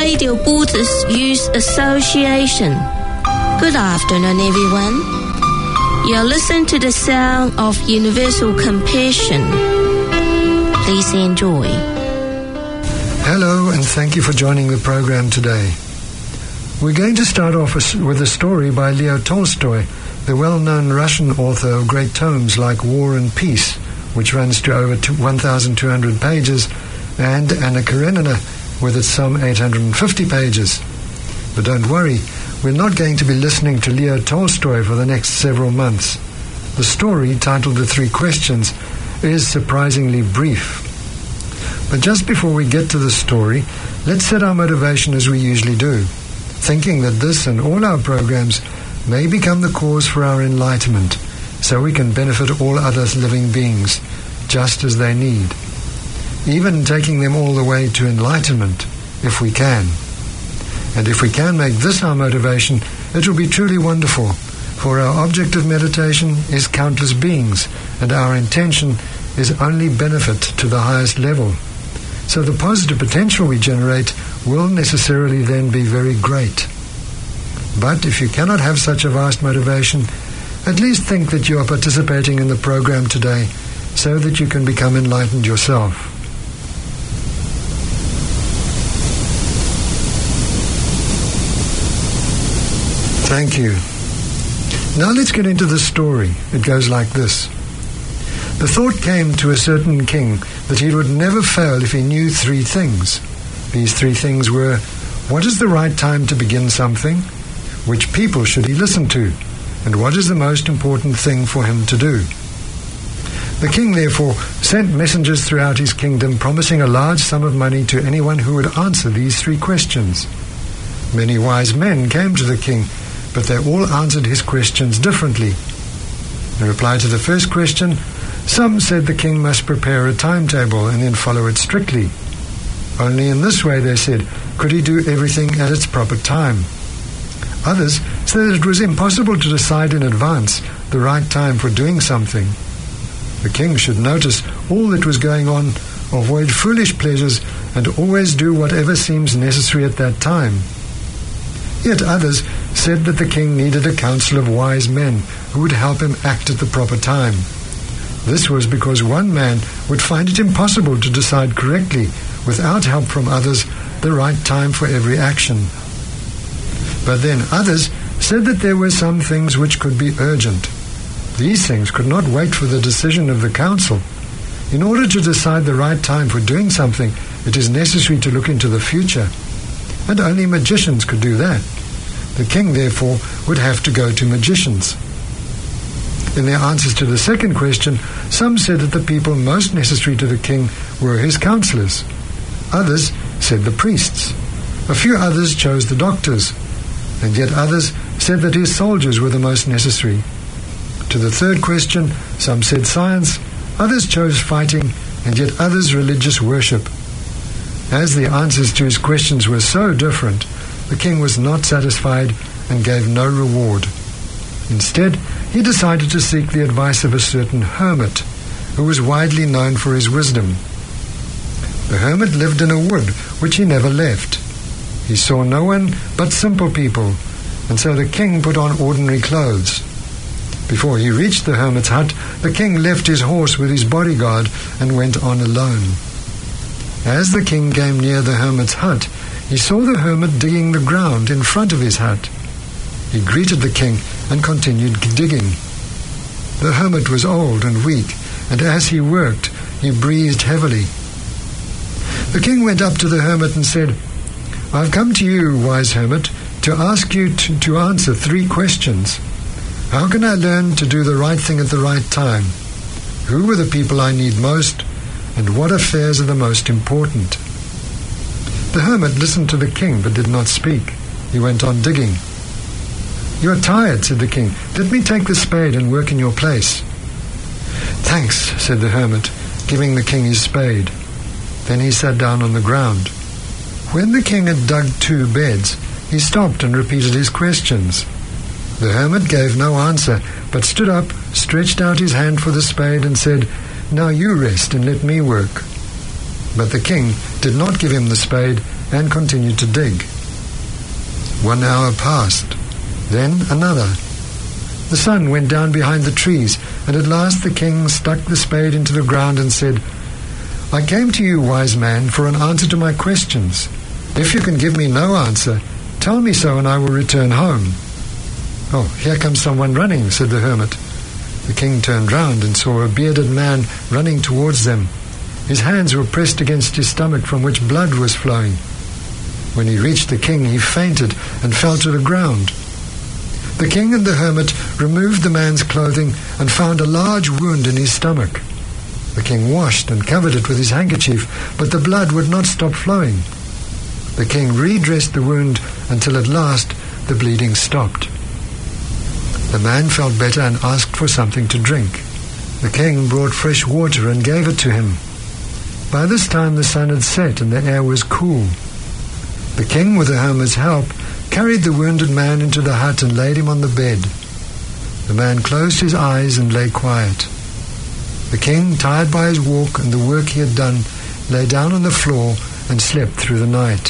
Radio Buddhist Youth Association. Good afternoon, everyone. You're listening to the sound of universal compassion. Please enjoy. Hello, and thank you for joining the program today. We're going to start off with a story by Leo Tolstoy, the well-known Russian author of great tomes like War and Peace, which runs to over 1,200 pages, and Anna Karenina, with its some 850 pages. But don't worry, we're not going to be listening to Leo Tolstoy for the next several months. The story, titled The Three Questions, is surprisingly brief. But just before we get to the story, let's set our motivation as we usually do, thinking that this and all our programs may become the cause for our enlightenment, so we can benefit all other living beings, just as they need, even taking them all the way to enlightenment, if we can. And if we can make this our motivation, it will be truly wonderful, for our object of meditation is countless beings, and our intention is only benefit to the highest level. So the positive potential we generate will necessarily then be very great. But if you cannot have such a vast motivation, at least think that you are participating in the program today so that you can become enlightened yourself. Thank you. Now let's get into the story. It goes like this. The thought came to a certain king that he would never fail if he knew three things. These three things were: what is the right time to begin something? Which people should he listen to? And what is the most important thing for him to do? The king therefore sent messengers throughout his kingdom, promising a large sum of money to anyone who would answer these three questions. Many wise men came to the king, but they all answered his questions differently. In reply to the first question, some said the king must prepare a timetable and then follow it strictly. Only in this way, they said, could he do everything at its proper time. Others said that it was impossible to decide in advance the right time for doing something. The king should notice all that was going on, avoid foolish pleasures, and always do whatever seems necessary at that time. Yet others said that the king needed a council of wise men who would help him act at the proper time. This was because one man would find it impossible to decide correctly, without help from others, the right time for every action. But then others said that there were some things which could be urgent. These things could not wait for the decision of the council. In order to decide the right time for doing something, it is necessary to look into the future, and only magicians could do that. The king, therefore, would have to go to magicians. In their answers to the second question, some said that the people most necessary to the king were his counselors. Others said the priests. A few others chose the doctors, and yet others said that his soldiers were the most necessary. To the third question, some said science, others chose fighting, and yet others religious worship. As the answers to his questions were so different, the king was not satisfied and gave no reward. Instead, he decided to seek the advice of a certain hermit, who was widely known for his wisdom. The hermit lived in a wood which he never left. He saw no one but simple people, and so the king put on ordinary clothes. Before he reached the hermit's hut, the king left his horse with his bodyguard and went on alone. As the king came near the hermit's hut, he saw the hermit digging the ground in front of his hut. He greeted the king and continued digging. The hermit was old and weak, and as he worked, he breathed heavily. The king went up to the hermit and said, "I've come to you, wise hermit, to ask you to answer three questions. How can I learn to do the right thing at the right time? Who are the people I need most? And what affairs are the most important?" The hermit listened to the king but did not speak. He went on digging. "You are tired," said the king. "Let me take the spade and work in your place." "Thanks," said the hermit, giving the king his spade. Then he sat down on the ground. When the king had dug 2 beds, he stopped and repeated his questions. The hermit gave no answer, but stood up, stretched out his hand for the spade, and said, "Now you rest and let me work." But the king did not give him the spade, and continued to dig. 1 hour passed, then another. The sun went down behind the trees, and at last the king stuck the spade into the ground and said, "I came to you, wise man, for an answer to my questions. If you can give me no answer, tell me so and I will return home." "Oh, here comes someone running," said the hermit. The king turned round and saw a bearded man running towards them. His hands were pressed against his stomach, from which blood was flowing. When he reached the king, he fainted and fell to the ground. The king and the hermit removed the man's clothing and found a large wound in his stomach. The king washed and covered it with his handkerchief, but the blood would not stop flowing. The king redressed the wound until at last the bleeding stopped. The man felt better and asked for something to drink. The king brought fresh water and gave it to him. By this time the sun had set and the air was cool. The king, with the hermit's help, carried the wounded man into the hut and laid him on the bed. The man closed his eyes and lay quiet. The king, tired by his walk and the work he had done, lay down on the floor and slept through the night.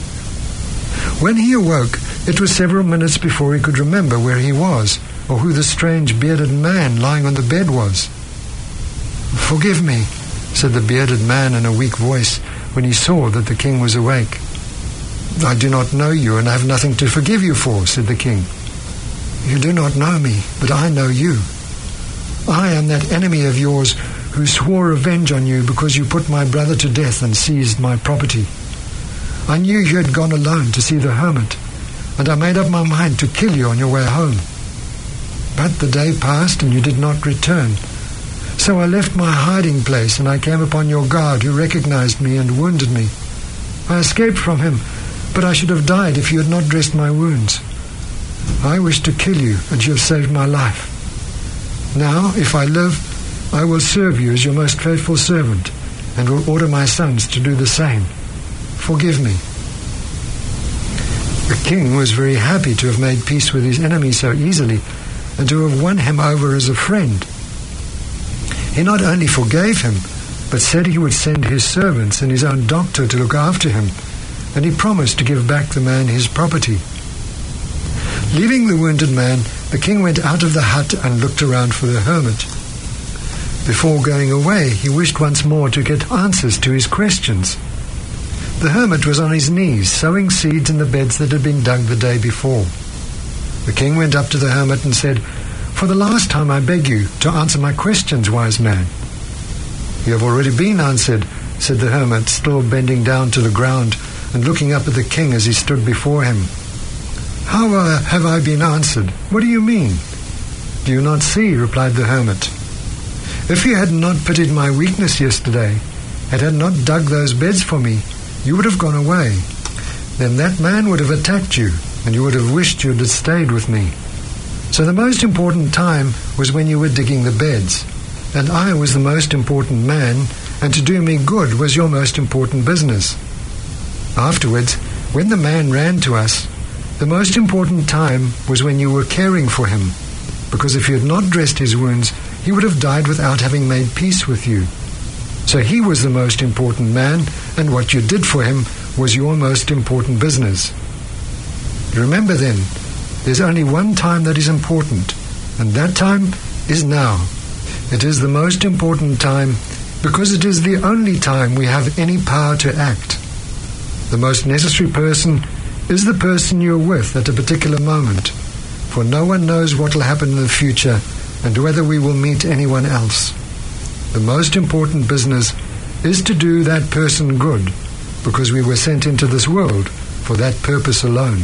When he awoke, it was several minutes before he could remember where he was, or who the strange bearded man lying on the bed was. "Forgive me," said the bearded man in a weak voice when he saw that the king was awake. "I do not know you, and I have nothing to forgive you for," said the king. "You do not know me, but I know you. I am that enemy of yours who swore revenge on you because you put my brother to death and seized my property. I knew you had gone alone to see the hermit, and I made up my mind to kill you on your way home. But the day passed and you did not return. So I left my hiding place and I came upon your guard, who recognized me and wounded me. I escaped from him, but I should have died if you had not dressed my wounds. I wished to kill you, and you have saved my life. Now, if I live, I will serve you as your most faithful servant, and will order my sons to do the same. Forgive me." The king was very happy to have made peace with his enemy so easily, and to have won him over as a friend. He not only forgave him, but said he would send his servants and his own doctor to look after him, and he promised to give back the man his property. Leaving the wounded man, the king went out of the hut and looked around for the hermit. Before going away, he wished once more to get answers to his questions. The hermit was on his knees, sowing seeds in the beds that had been dug the day before. The king went up to the hermit and said, "For the last time I beg you to answer my questions, wise man." "You have already been answered," said the hermit, still bending down to the ground and looking up at the king as he stood before him. "How have I been answered? What do you mean?" "Do you not see?" replied the hermit. "If you had not pitied my weakness yesterday, and had not dug those beds for me, you would have gone away. Then that man would have attacked you, and you would have wished you had stayed with me. So the most important time was when you were digging the beds, and I was the most important man, and to do me good was your most important business. Afterwards, when the man ran to us, the most important time was when you were caring for him, because if you had not dressed his wounds, he would have died without having made peace with you. So he was the most important man, and what you did for him was your most important business. Remember then, there's only one time that is important, and that time is now. It is the most important time because it is the only time we have any power to act. The most necessary person is the person you're with at a particular moment, for no one knows what will happen in the future and whether we will meet anyone else. The most important business is to do that person good, because we were sent into this world for that purpose alone.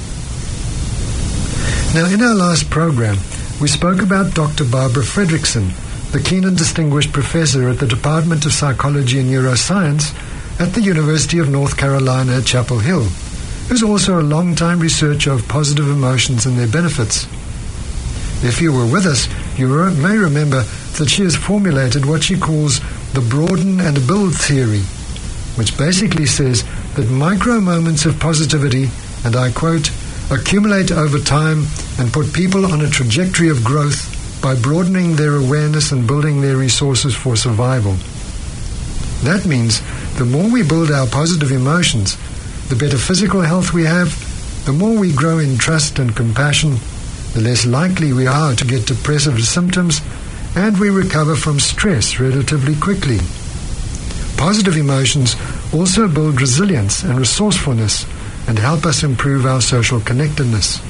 Now, in our last program, we spoke about Dr. Barbara Fredrickson, the keen and distinguished professor at the Department of Psychology and Neuroscience at the University of North Carolina at Chapel Hill, who's also a long-time researcher of positive emotions and their benefits. If you were with us, you may remember that she has formulated what she calls the broaden and build theory, which basically says that micro moments of positivity, and I quote, accumulate over time and put people on a trajectory of growth by broadening their awareness and building their resources for survival. That means the more we build our positive emotions, The better physical health we have, the more we grow in trust and compassion, the less likely we are to get depressive symptoms, and we recover from stress relatively quickly. Positive emotions also build resilience and resourcefulness and help us improve our social connectedness.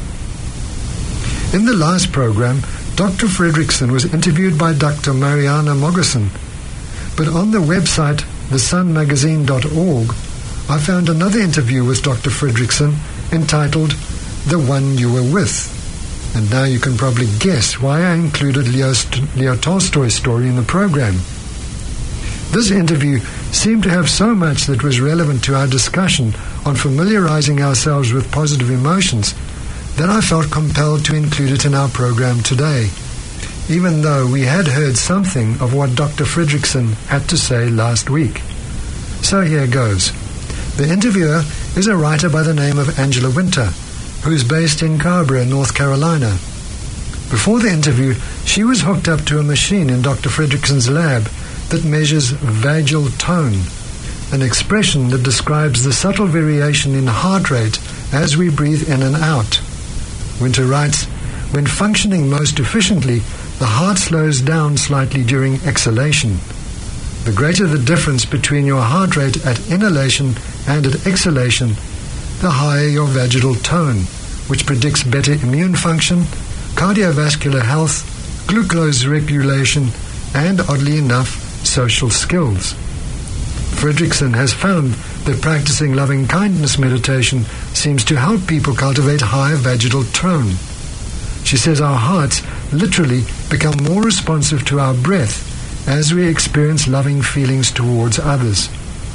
In the last program, Dr. Fredrickson was interviewed by Dr. Mariana Mogerson, but on the website thesunmagazine.org, I found another interview with Dr. Fredrickson entitled The One You Were With. And now you can probably guess why I included Leo Tolstoy's story in the program. This interview seemed to have so much that was relevant to our discussion on familiarizing ourselves with positive emotions that I felt compelled to include it in our program today, even though we had heard something of what Dr. Fredrickson had to say last week. So here goes. The interviewer is a writer by the name of Angela Winter, who is based in Carrboro, North Carolina. Before the interview, she was hooked up to a machine in Dr. Fredrickson's lab that measures vagal tone, an expression that describes the subtle variation in heart rate as we breathe in and out. Winter writes, when functioning most efficiently, the heart slows down slightly during exhalation. The greater the difference between your heart rate at inhalation and at exhalation, the higher your vagal tone, which predicts better immune function, cardiovascular health, glucose regulation, and, oddly enough, social skills. Fredrickson has found that practicing loving-kindness meditation seems to help people cultivate higher vagal tone. She says our hearts literally become more responsive to our breath as we experience loving feelings towards others.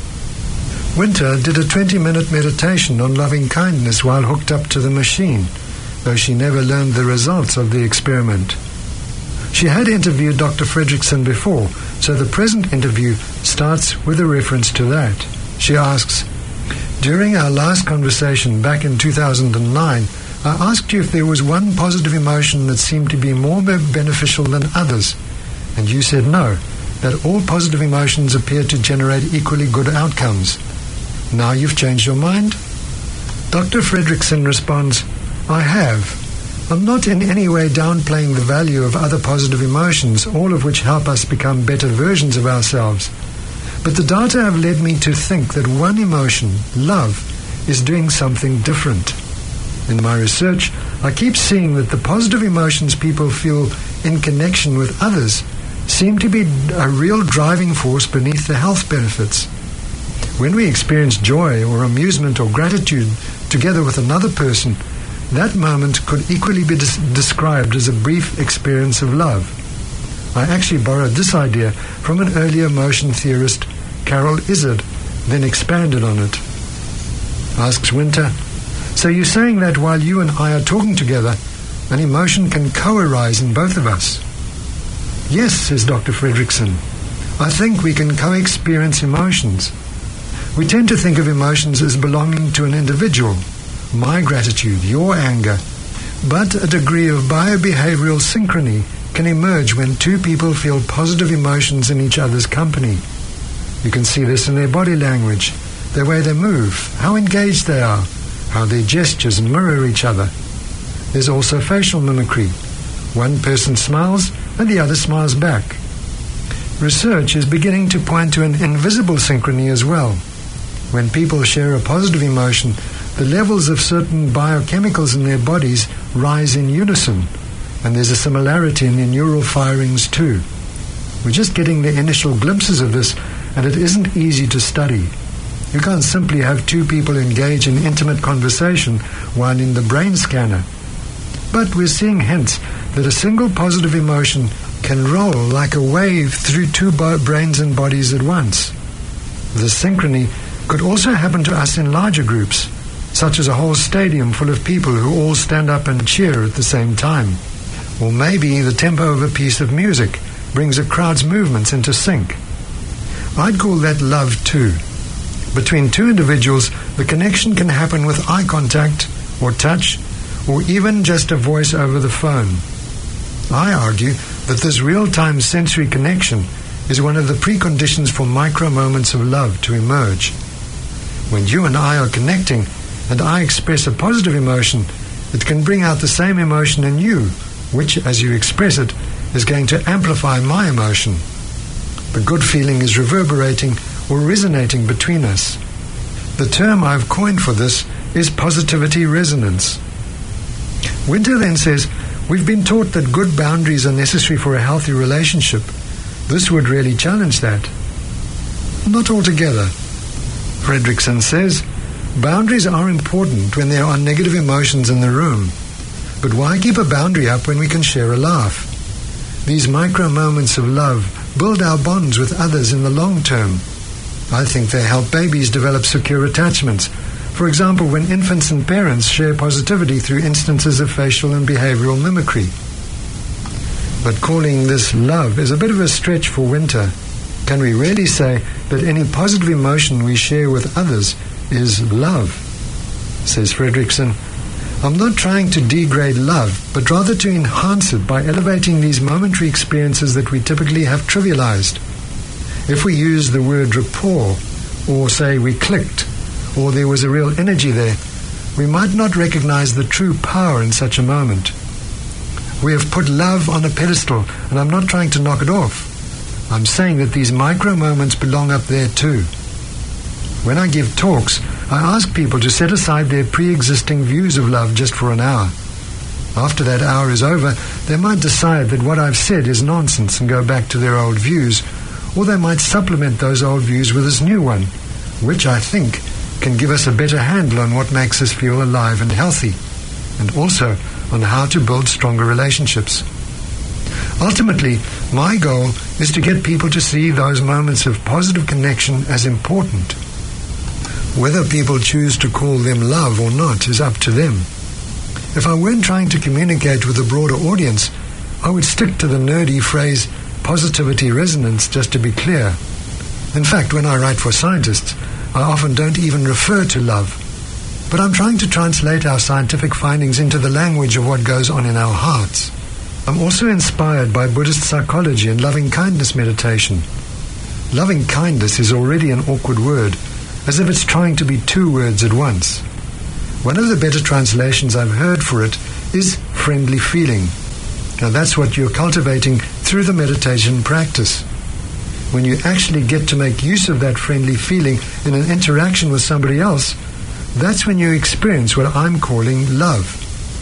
Winter did a 20-minute meditation on loving-kindness while hooked up to the machine, though she never learned the results of the experiment. She had interviewed Dr. Fredrickson before, so the present interview starts with a reference to that. She asks, during our last conversation back in 2009, I asked you if there was one positive emotion that seemed to be more beneficial than others, and you said no, that all positive emotions appear to generate equally good outcomes. Now you've changed your mind? Dr. Fredrickson responds, I have. I'm not in any way downplaying the value of other positive emotions, all of which help us become better versions of ourselves. But the data have led me to think that one emotion, love, is doing something different. In my research, I keep seeing that the positive emotions people feel in connection with others seem to be a real driving force beneath the health benefits. When we experience joy or amusement or gratitude together with another person, that moment could equally be described as a brief experience of love. I actually borrowed this idea from an earlier emotion theorist, Carol Izard, then expanded on it. Asks Winter, so you're saying that while you and I are talking together, an emotion can co-arise in both of us? Yes, says Dr. Fredrickson. I think we can co-experience emotions. We tend to think of emotions as belonging to an individual, my gratitude, your anger, but a degree of biobehavioral synchrony can emerge when two people feel positive emotions in each other's company. You can see this in their body language, the way they move, how engaged they are, how their gestures mirror each other. There's also facial mimicry. One person smiles and the other smiles back. Research is beginning to point to an invisible synchrony as well. When people share a positive emotion, the levels of certain biochemicals in their bodies rise in unison, and there's a similarity in their neural firings too. We're just getting the initial glimpses of this, and it isn't easy to study. You can't simply have two people engage in intimate conversation while in the brain scanner. But we're seeing hints that a single positive emotion can roll like a wave through two brains and bodies at once. This synchrony could also happen to us in larger groups, such as a whole stadium full of people who all stand up and cheer at the same time. Or maybe the tempo of a piece of music brings a crowd's movements into sync. I'd call that love too. Between two individuals, the connection can happen with eye contact or touch, or even just a voice over the phone. I argue that this real-time sensory connection is one of the preconditions for micro moments of love to emerge. When you and I are connecting and I express a positive emotion, it can bring out the same emotion in you, which, as you express it, is going to amplify my emotion. The good feeling is reverberating or resonating between us. The term I've coined for this is positivity resonance. Winter then says, we've been taught that good boundaries are necessary for a healthy relationship. This would really challenge that. Not altogether. Fredrickson says, boundaries are important when there are negative emotions in the room. But why keep a boundary up when we can share a laugh? These micro moments of love build our bonds with others in the long term. I think they help babies develop secure attachments. For example, when infants and parents share positivity through instances of facial and behavioral mimicry. But calling this love is a bit of a stretch for Winter. Can we really say that any positive emotion we share with others is love? Says Fredrickson, I'm not trying to degrade love, but rather to enhance it by elevating these momentary experiences that we typically have trivialized. If we use the word rapport, or say we clicked, or there was a real energy there, we might not recognize the true power in such a moment. We have put love on a pedestal, and I'm not trying to knock it off. I'm saying that these micro moments belong up there too. When I give talks, I ask people to set aside their pre-existing views of love just for an hour. After that hour is over, they might decide that what I've said is nonsense and go back to their old views, or they might supplement those old views with this new one, which I think can give us a better handle on what makes us feel alive and healthy, and also on how to build stronger relationships. Ultimately, my goal is to get people to see those moments of positive connection as important. Whether people choose to call them love or not is up to them. If I weren't trying to communicate with a broader audience, I would stick to the nerdy phrase positivity resonance just to be clear. In fact, when I write for scientists, I often don't even refer to love. But I'm trying to translate our scientific findings into the language of what goes on in our hearts. I'm also inspired by Buddhist psychology and loving-kindness meditation. Loving-kindness is already an awkward word, as if it's trying to be two words at once. One of the better translations I've heard for it is friendly feeling. Now that's what you're cultivating through the meditation practice. When you actually get to make use of that friendly feeling in an interaction with somebody else, that's when you experience what I'm calling love.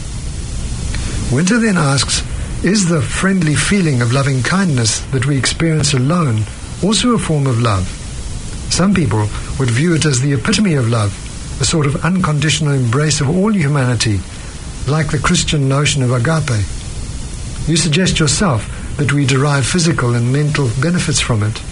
Winter then asks, is the friendly feeling of loving kindness that we experience alone also a form of love? Some people would view it as the epitome of love, a sort of unconditional embrace of all humanity, like the Christian notion of agape. You suggest yourself that we derive physical and mental benefits from it.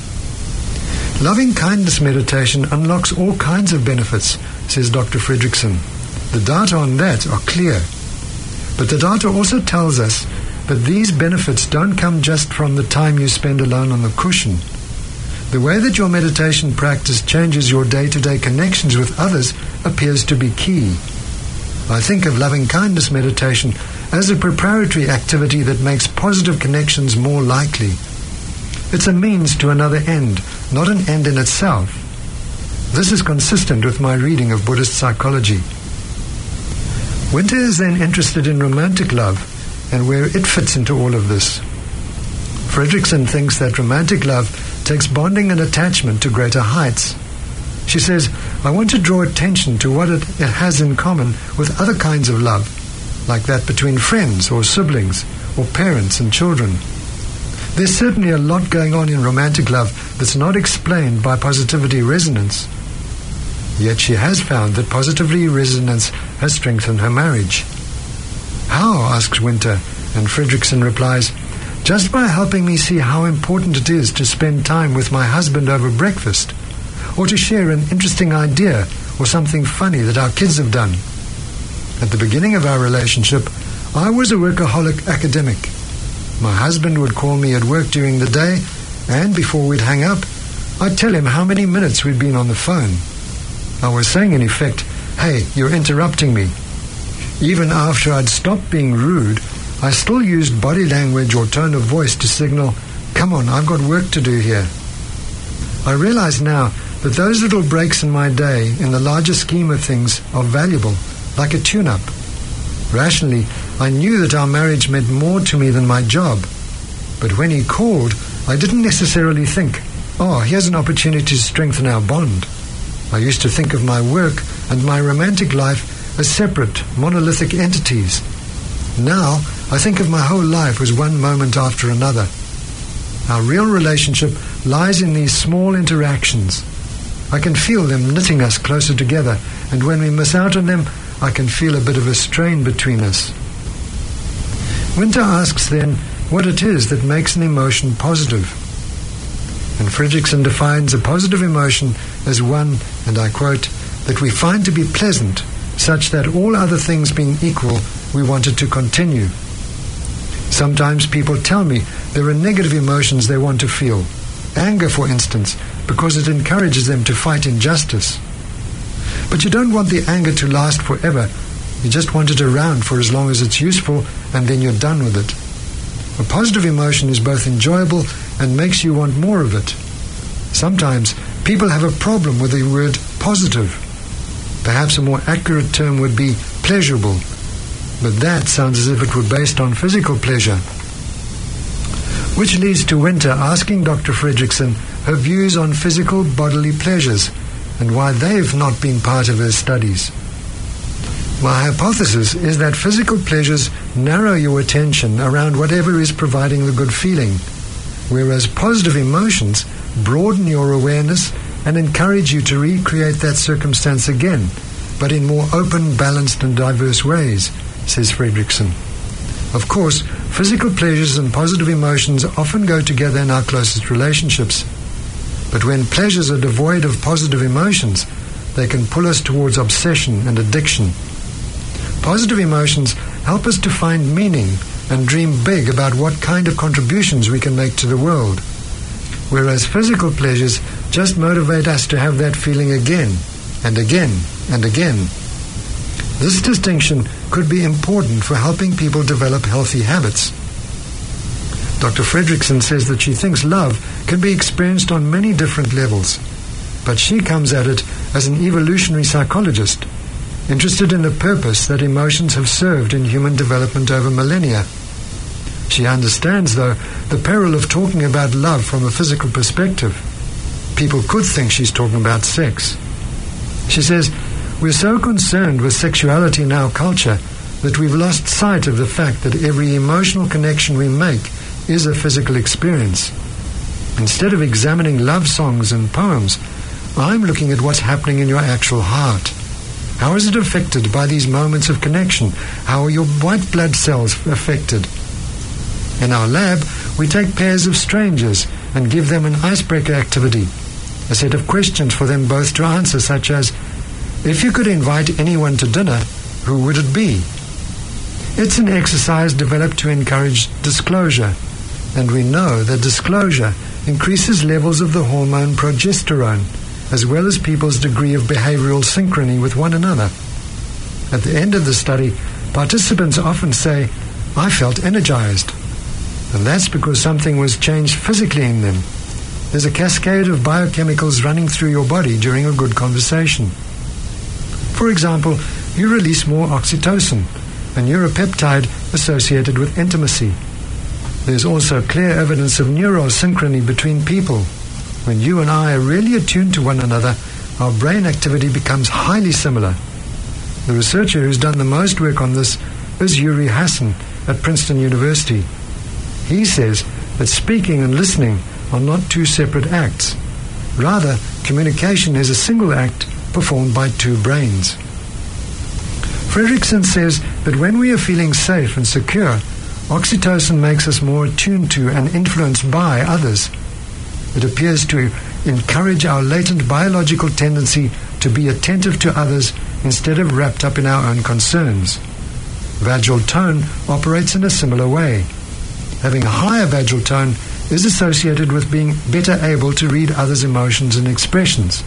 Loving kindness meditation unlocks all kinds of benefits, says Dr. Fredrickson. The data on that are clear. But the data also tells us that these benefits don't come just from the time you spend alone on the cushion. The way that your meditation practice changes your day-to-day connections with others appears to be key. I think of loving-kindness meditation as a preparatory activity that makes positive connections more likely. It's a means to another end, not an end in itself. This is consistent with my reading of Buddhist psychology. Winter is then interested in romantic love and where it fits into all of this. Fredrickson thinks that romantic love takes bonding and attachment to greater heights. She says, I want to draw attention to what it has in common with other kinds of love, like that between friends or siblings or parents and children. There's certainly a lot going on in romantic love that's not explained by positivity resonance. Yet she has found that positivity resonance has strengthened her marriage. How, asks Winter, and Fredrickson replies, just by helping me see how important it is to spend time with my husband over breakfast, or to share an interesting idea or something funny that our kids have done. At the beginning of our relationship, I was a workaholic academic. My husband would call me at work during the day, and before we'd hang up, I'd tell him how many minutes we'd been on the phone. I was saying, in effect, hey, you're interrupting me. Even after I'd stopped being rude, I still used body language or tone of voice to signal, come on, I've got work to do here. I realize now that those little breaks in my day, in the larger scheme of things, are valuable, like a tune-up. Rationally, I knew that our marriage meant more to me than my job. But when he called, I didn't necessarily think, oh, here's an opportunity to strengthen our bond. I used to think of my work and my romantic life as separate, monolithic entities. Now, I think of my whole life as one moment after another. Our real relationship lies in these small interactions. I can feel them knitting us closer together, and when we miss out on them, I can feel a bit of a strain between us. Winter asks then what it is that makes an emotion positive. And Fredrickson defines a positive emotion as one, and I quote, that we find to be pleasant, such that all other things being equal, we want it to continue. Sometimes people tell me there are negative emotions they want to feel. Anger, for instance, because it encourages them to fight injustice. But you don't want the anger to last forever. You just want it around for as long as it's useful, and then you're done with it. A positive emotion is both enjoyable and makes you want more of it. Sometimes people have a problem with the word positive. Perhaps a more accurate term would be pleasurable, but that sounds as if it were based on physical pleasure. Which leads to Winter asking Dr. Fredrickson her views on physical bodily pleasures and why they've not been part of her studies. My hypothesis is that physical pleasures narrow your attention around whatever is providing the good feeling, whereas positive emotions broaden your awareness and encourage you to recreate that circumstance again, but in more open, balanced and diverse ways, says Fredrickson. Of course, physical pleasures and positive emotions often go together in our closest relationships. But when pleasures are devoid of positive emotions, they can pull us towards obsession and addiction. Positive emotions help us to find meaning and dream big about what kind of contributions we can make to the world, whereas physical pleasures just motivate us to have that feeling again and again and again. This distinction could be important for helping people develop healthy habits. Dr. Fredrickson says that she thinks love can be experienced on many different levels, but she comes at it as an evolutionary psychologist, interested in the purpose that emotions have served in human development over millennia. She understands, though, the peril of talking about love from a physical perspective. People could think she's talking about sex. She says, we're so concerned with sexuality in our culture that we've lost sight of the fact that every emotional connection we make is a physical experience. Instead of examining love songs and poems, I'm looking at what's happening in your actual heart. How is it affected by these moments of connection? How are your white blood cells affected? In our lab, we take pairs of strangers and give them an icebreaker activity, a set of questions for them both to answer, such as, if you could invite anyone to dinner, who would it be? It's an exercise developed to encourage disclosure, and we know that disclosure increases levels of the hormone progesterone, as well as people's degree of behavioral synchrony with one another. At the end of the study, participants often say, I felt energized. And that's because something was changed physically in them. There's a cascade of biochemicals running through your body during a good conversation. For example, you release more oxytocin, a neuropeptide associated with intimacy. There's also clear evidence of neurosynchrony between people. When you and I are really attuned to one another, our brain activity becomes highly similar. The researcher who's done the most work on this is Uri Hassan at Princeton University. He says that speaking and listening are not two separate acts. Rather, communication is a single act performed by two brains. Fredrickson says that when we are feeling safe and secure, oxytocin makes us more attuned to and influenced by others. It appears to encourage our latent biological tendency to be attentive to others instead of wrapped up in our own concerns. Vagal tone operates in a similar way. Having a higher vagal tone is associated with being better able to read others' emotions and expressions.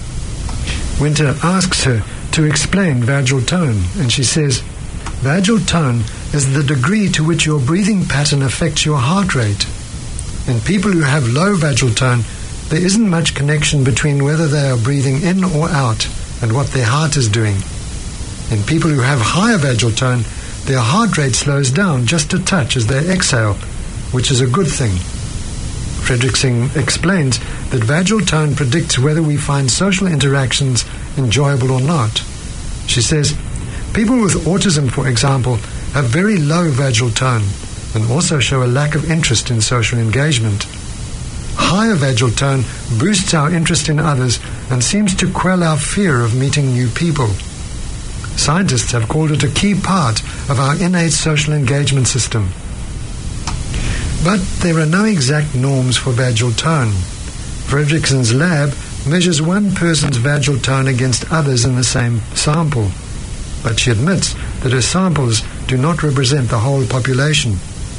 Winter asks her to explain vagal tone, and she says, vagal tone is the degree to which your breathing pattern affects your heart rate. In people who have low vagal tone, there isn't much connection between whether they are breathing in or out and what their heart is doing. In people who have higher vagal tone, their heart rate slows down just a touch as they exhale, which is a good thing. Fredrickson explains that vagal tone predicts whether we find social interactions enjoyable or not. She says, people with autism, for example, have very low vagal tone and also show a lack of interest in social engagement. Higher vagal tone boosts our interest in others and seems to quell our fear of meeting new people. Scientists have called it a key part of our innate social engagement system. But there are no exact norms for vagal tone. Fredrickson's lab measures one person's vagal tone against others in the same sample, but she admits that her samples do not represent the whole population.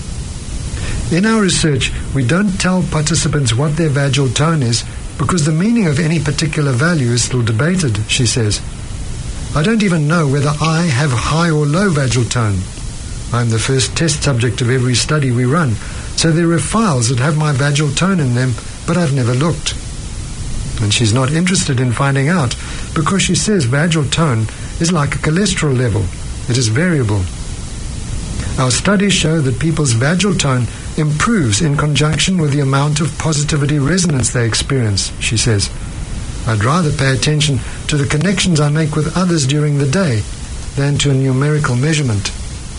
In our research, we don't tell participants what their vagal tone is because the meaning of any particular value is still debated, she says. I don't even know whether I have high or low vagal tone. I'm the first test subject of every study we run, so there are files that have my vagal tone in them, but I've never looked. And she's not interested in finding out because she says vagal tone is like a cholesterol level. It is variable. Our studies show that people's vagal tone improves in conjunction with the amount of positivity resonance they experience, she says. I'd rather pay attention to the connections I make with others during the day than to a numerical measurement.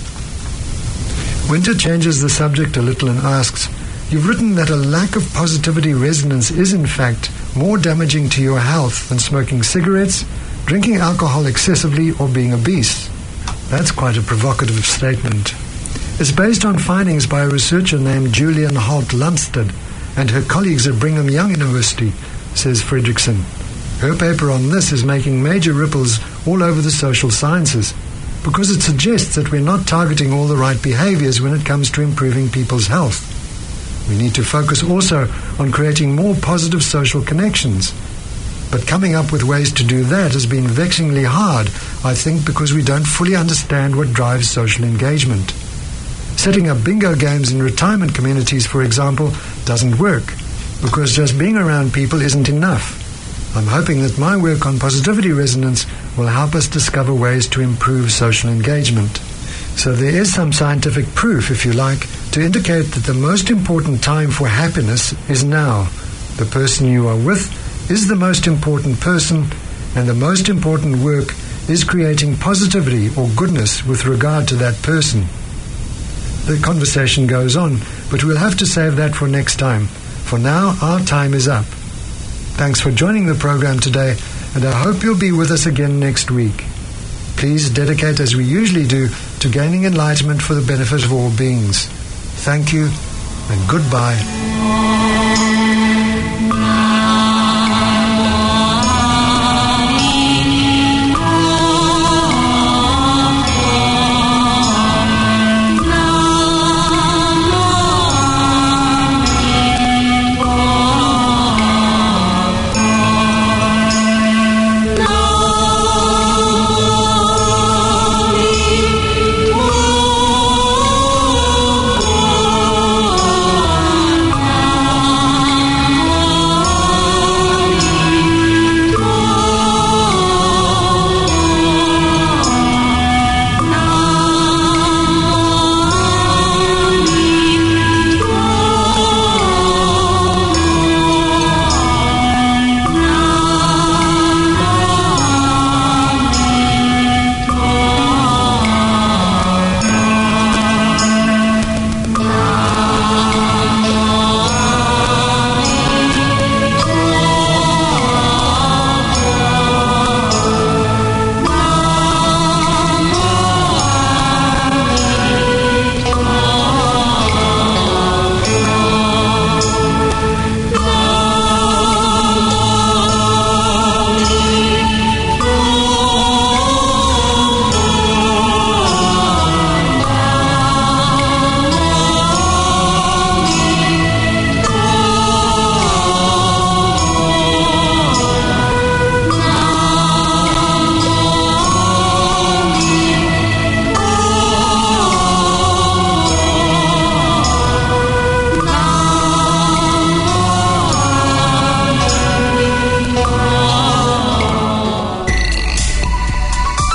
Winter changes the subject a little and asks, you've written that a lack of positivity resonance is in fact more damaging to your health than smoking cigarettes, drinking alcohol excessively, or being obese. That's quite a provocative statement. It's based on findings by a researcher named Julian Holt Lunstad and her colleagues at Brigham Young University, says Fredrickson. Her paper on this is making major ripples all over the social sciences because it suggests that we're not targeting all the right behaviors when it comes to improving people's health. We need to focus also on creating more positive social connections. But coming up with ways to do that has been vexingly hard, I think, because we don't fully understand what drives social engagement. Setting up bingo games in retirement communities, for example, doesn't work, because just being around people isn't enough. I'm hoping that my work on positivity resonance will help us discover ways to improve social engagement. So there is some scientific proof, if you like, to indicate that the most important time for happiness is now. The person you are with is the most important person, and the most important work is creating positivity or goodness with regard to that person. The conversation goes on, but we'll have to save that for next time. For now, our time is up. Thanks for joining the program today, and I hope you'll be with us again next week. Please dedicate, as we usually do, to gaining enlightenment for the benefit of all beings. Thank you, and goodbye.